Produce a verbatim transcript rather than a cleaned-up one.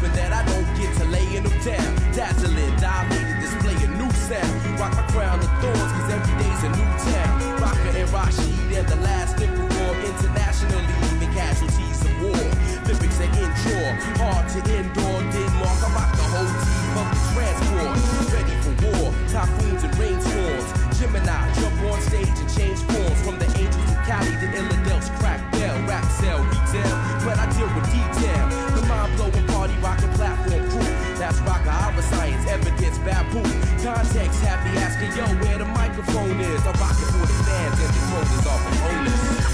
hoping that I don't get to laying them down. Dazzling, dilated, display a new sound. Rock my crown of thorns, cause every day's a new town. Rocker and Rashid and the last emperor. Internationally, even casualties of war. Lyrics are indoor, hard to endure. Denmark, I rock the whole team, public transport. Ready for war, typhoons and rainstorms. Gemini, jump on stage and change forms. From the angels of Cali to Illadelph's crack bell. Rap sell, retail, but I deal with detail. The mind-blowing party rockin' platform crew. That's rocker, our science, evidence, baboon. Context, happy asking, yo, where the microphone is. I rock it for the fans and the closers off the owners.